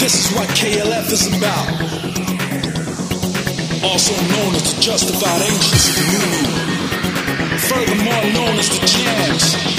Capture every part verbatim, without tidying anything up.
This is what K L F is about. Also known as the justified ancients of the new. Furthermore known as the jams.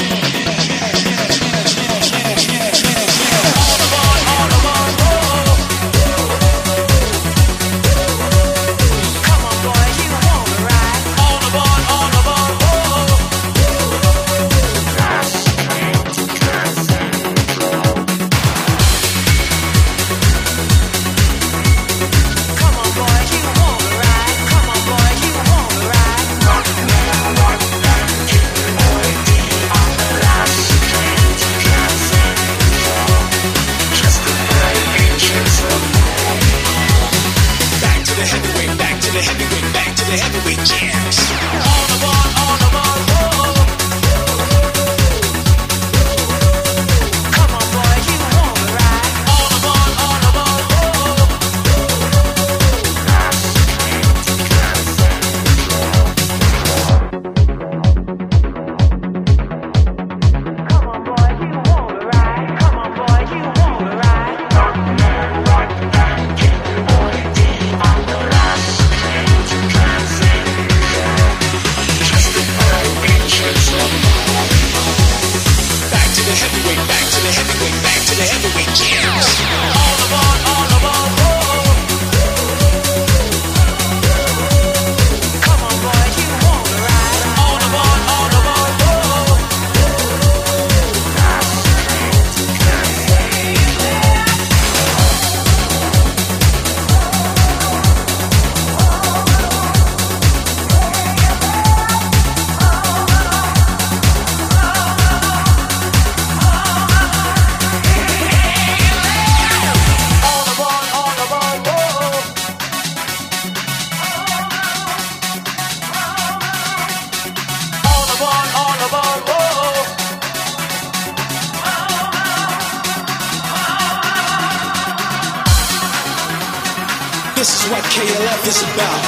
This is what K L F is about.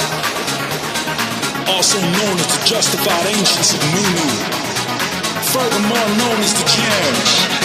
Also known as the justified ancients of Nunu. Furthermore known as the jams.